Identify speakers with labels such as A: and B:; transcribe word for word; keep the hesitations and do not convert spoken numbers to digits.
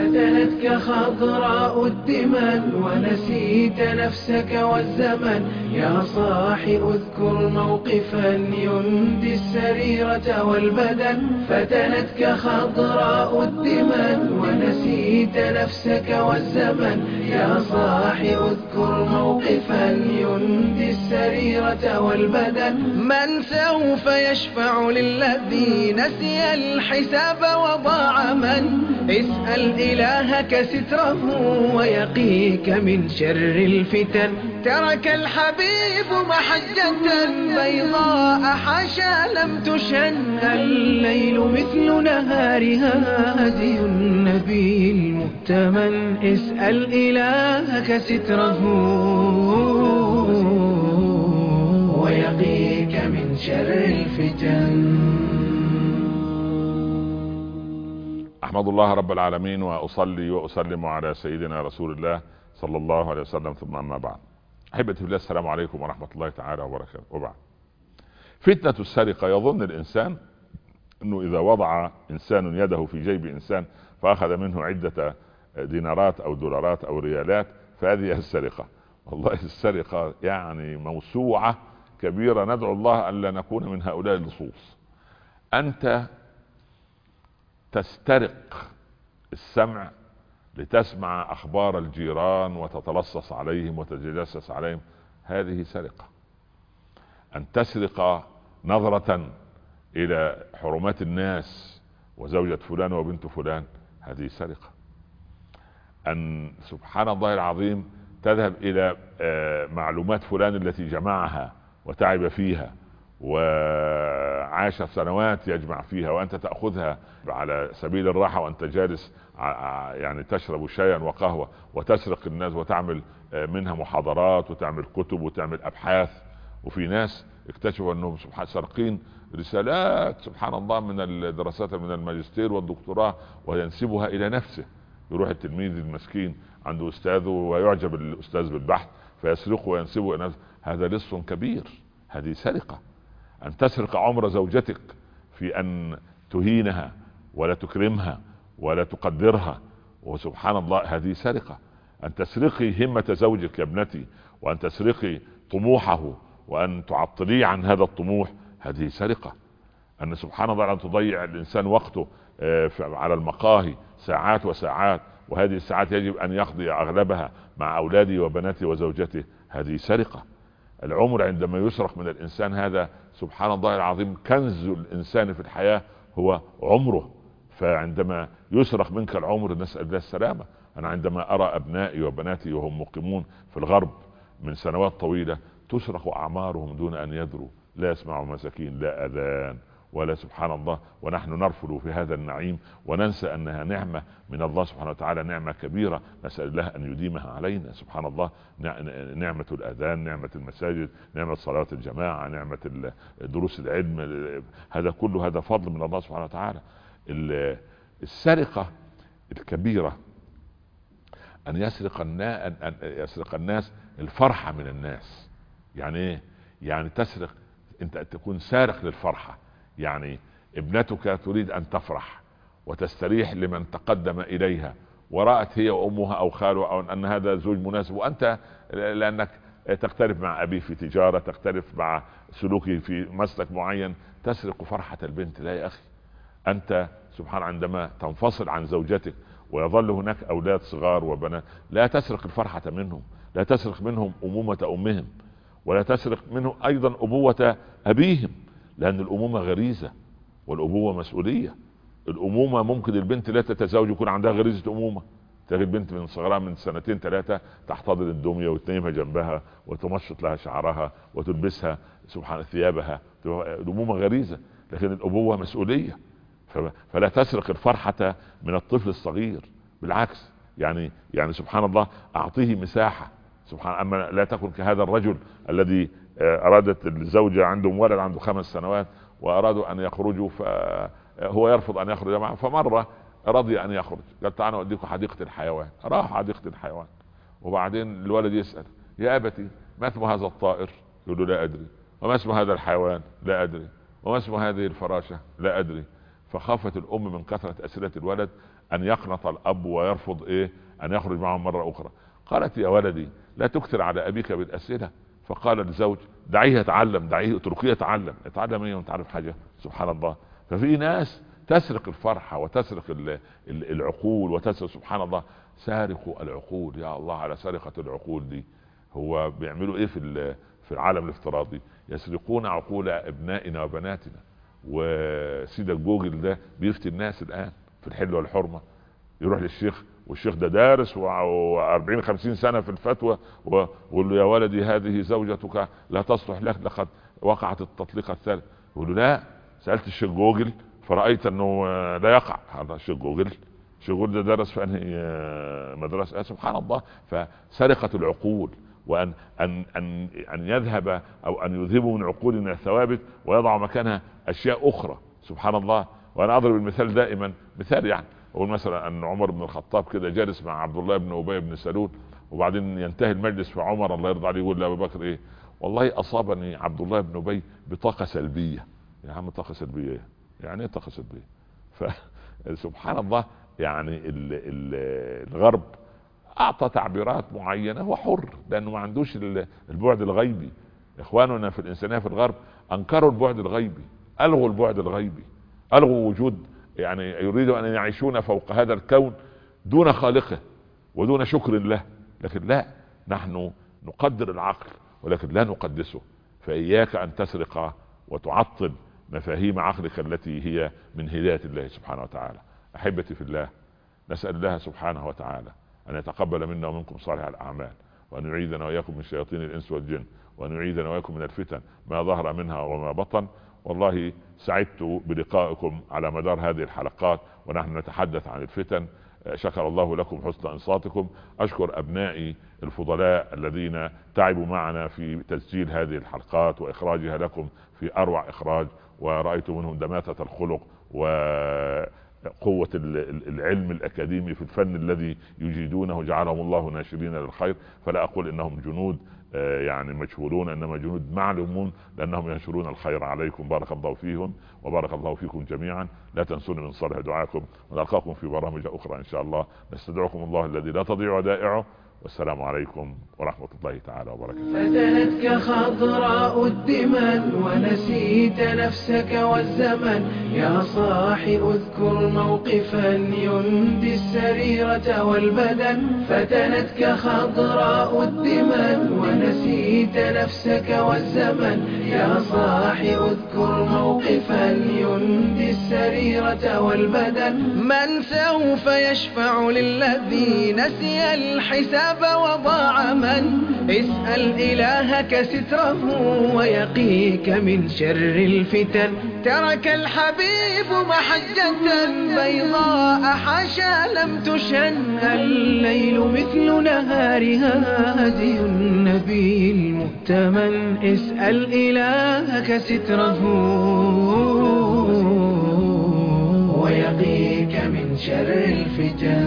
A: فتنتك خضراء الدمن ونسيت نفسك والزمن. يا صاح اذكر موقفا يندي السريرة والبدن. فتنتك خضراء الدمن ونسيت نفسك والزمن. يا صاح اذكر موقفا يندي السريرة والبدن. من سوف يشفع للذي نسي الحساب وضاع؟ من اسأل إلهك ستره ويقيك من شر الفتن. ترك الحبيب محجة بيضاء حاشا لم تشن. الليل مثل نهارها هدي النبي المؤتمن. اسأل إلهك ستره ويقيك من شر الفتن.
B: أحمد الله رب العالمين وأصلي وأسلم على سيدنا رسول الله صلى الله عليه وسلم، ثم أما بعد. أحبتي بالله، السلام عليكم ورحمة الله تعالى وبركاته. وبعد، فتنة السرقة. يظن الإنسان أنه إذا وضع إنسان يده في جيب إنسان فأخذ منه عدة دينارات أو دولارات أو ريالات فهذه السرقة. والله السرقة يعني موسوعة كبيرة، ندعو الله ألا نكون من هؤلاء اللصوص. أنت تسترق السمع لتسمع أخبار الجيران وتتلصص عليهم وتتجسس عليهم، هذه سرقة. أن تسرق نظرة إلى حرمات الناس وزوجة فلان وبنت فلان، هذه سرقة. أن سبحان الله العظيم تذهب إلى معلومات فلان التي جمعها وتعب فيها وعاش سنوات يجمع فيها، وأنت تأخذها على سبيل الراحة وأنت جالس يعني تشرب شايا وقهوة وتسرق الناس وتعمل منها محاضرات وتعمل كتب وتعمل أبحاث. وفي ناس اكتشفوا أنهم سبحان سارقين رسالات سبحان الله من الدراسات من الماجستير والدكتوراه وينسبها إلى نفسه. يروح التلميذ المسكين عنده أستاذه ويعجب الأستاذ بالبحث فيسرقه وينسبه إلى نفسه. هذا لص كبير، هذه سرقة. أن تسرق عمر زوجتك في أن تهينها ولا تكرمها ولا تقدرها، وسبحان الله هذه سرقة. أن تسرقي همة زوجك يا ابنتي، وأن تسرقي طموحه وأن تعطلي عن هذا الطموح، هذه سرقة. أن سبحان الله أن تضيع الإنسان وقته على المقاهي ساعات وساعات، وهذه الساعات يجب أن يقضي أغلبها مع أولاده وبناته وزوجته، هذه سرقة. العمر عندما يسرق من الإنسان هذا سبحان الله العظيم كنز الإنسان في الحياة هو عمره. فعندما يسرق منك العمر نسأل الله السلامة. أنا عندما أرى أبنائي وبناتي وهم مقيمون في الغرب من سنوات طويلة تسرق أعمارهم دون أن يدروا، لا يسمعوا مساكين لا أذان ولا سبحان الله، ونحن نرفض في هذا النعيم وننسى أنها نعمة من الله سبحانه وتعالى، نعمة كبيرة نسأل الله أن يديمها علينا. سبحان الله، نعمة الأذان، نعمة المساجد، نعمة صلاة الجماعة، نعمة دروس العلم، هذا كله هذا فضل من الله سبحانه وتعالى. السرقة الكبيرة أن يسرق الناس أن يسرق الناس الفرحة من الناس. يعني إيه؟ يعني تسرق، أنت تكون سارق للفرحة. يعني ابنتك تريد أن تفرح وتستريح لمن تقدم إليها ورأت هي وأمها أو خالها أو أن هذا زوج مناسب، وأنت لأنك تختلف مع أبيه في تجارة، تختلف مع سلوكه في مسلك معين، تسرق فرحة البنت. لا يا أخي، أنت سبحان عندما تنفصل عن زوجتك ويظل هناك أولاد صغار وبنات، لا تسرق الفرحة منهم، لا تسرق منهم أمومة أمهم، ولا تسرق منهم أيضا أبوة أبيهم، لأن الأمومة غريزة والأبوة مسؤولية. الأمومة ممكن البنت لا تتزوج يكون عندها غريزة أمومة، تجد بنت من صغرها من سنتين ثلاثة تحتضن الدمية وتنيمها جنبها وتمشط لها شعرها وتلبسها سبحان ثيابها. الأمومة غريزة، لكن الأبوة مسؤولية. فلا تسرق الفرحة من الطفل الصغير، بالعكس. يعني يعني سبحان الله أعطيه مساحة. سبحان، أما لا تكن كهذا الرجل الذي أرادت الزوجة عندهم ولد عنده خمس سنوات وأرادوا أن يخرجوا فهو يرفض أن يخرج معه، فمرة رضي أن يخرج، قال تعالى أوديكم حديقة الحيوان. راح حديقة الحيوان وبعدين الولد يسأل يا أبتي ما اسم هذا الطائر؟ يقول له لا أدري. وما اسم هذا الحيوان؟ لا أدري. وما اسم هذه الفراشة؟ لا أدري. فخافت الأم من كثرة أسئلة الولد ان يقنط الاب ويرفض ايه ان يخرج معهم مرة اخرى. قالت يا ولدي لا تكثر على ابيك بالاسئلة. فقال الزوج دعيه يتعلم، دعيه اتركيه يتعلم. يتعلم ايه وانت عارف حاجة؟ سبحان الله. ففي ناس تسرق الفرحة وتسرق العقول وتسرق، سبحان الله، سارقوا العقول. يا الله على سرقة العقول دي. هو بيعملوا ايه في في العالم الافتراضي؟ يسرقون عقول ابنائنا وبناتنا. وسيد جوجل ده بيفتي الناس الان في الحل والحرمة. يروح للشيخ، والشيخ ده دارس واربعين خمسين سنة في الفتوى، ويقول له يا ولدي هذه زوجتك لا تصلح لك، لقد وقعت التطليق الثالث. يقول له لا، سألت الشيخ جوجل فرأيت انه لا يقع. هذا الشيخ جوجل، الشيخ جوجل ده درس في انهي مدرسة؟ سبحان الله. فسرقة العقول، وان ان ان ان يذهب او ان يذهبوا من عقولنا الثوابت ويضعوا مكانها اشياء اخرى. سبحان الله. وانا اضرب المثال دائما، مثال يعني اقول مثلا ان عمر بن الخطاب كده جالس مع عبد الله بن ابي بن سلول، وبعدين ينتهي المجلس في عمر الله يرضى عليه يقول لابو بكر ايه؟ والله اصابني عبد الله بن ابي بطاقه سلبيه. يا عم طاقه سلبيه يعني ايه طاقه سلبيه؟ فسبحان الله. يعني ال ال الغرب اعطى تعبيرات معينه، هو حر لانه ما عندوش البعد الغيبي. اخواننا في الانسانيه في الغرب انكروا البعد الغيبي، الغوا البعد الغيبي، الغوا وجود، يعني يريدوا ان يعيشون فوق هذا الكون دون خالقه ودون شكر له. لكن لا، نحن نقدر العقل ولكن لا نقدسه. فإياك ان تسرق وتعطل مفاهيم عقلك التي هي من هداية الله سبحانه وتعالى. احبتي في الله، نسأل الله سبحانه وتعالى ان يتقبل منا ومنكم صالح الاعمال، وان يعيذنا واياكم من شياطين الانس والجن، وان يعيذنا واياكم من الفتن ما ظهر منها وما بطن. والله سعدت بلقائكم على مدار هذه الحلقات ونحن نتحدث عن الفتن. شكر الله لكم حسن انصاتكم. اشكر ابنائي الفضلاء الذين تعبوا معنا في تسجيل هذه الحلقات واخراجها لكم في اروع اخراج، ورأيت منهم دماثة الخلق وقوة العلم الاكاديمي في الفن الذي يجيدونه. جعلهم الله ناشرين للخير. فلا اقول انهم جنود يعني مجهولون، انما جنود معلومون لانهم ينشرون الخير عليكم. بارك الله فيهم وبارك الله فيكم جميعا. لا تنسوني من صالح دعائكم، ونلقاكم في برامج اخرى ان شاء الله. نستدعكم الله الذي لا تضيع ودائعه. والسلام عليكم ورحمة الله تعالى وبركاته.
A: فتنتك خضراء الدمن ونسيت نفسك والزمن. يا صاح اذكر موقفا يندي السريرة والبدن. فتنتك خضراء الدمن ونسيت نفسك والزمن. يا صاح اذكر موقفا يندي السريرة والبدن. من سوف يشفع للذي نسي الحساب وضاع من؟ اسأل إلهك ستره ويقيك من شر الفتن. ترك الحبيب محجة بيضاء حاشا لم تشن. الليل مثل نهارها هدي النبي المؤتمن. اسأل إلهك ستره ويقيك من شر الفتن.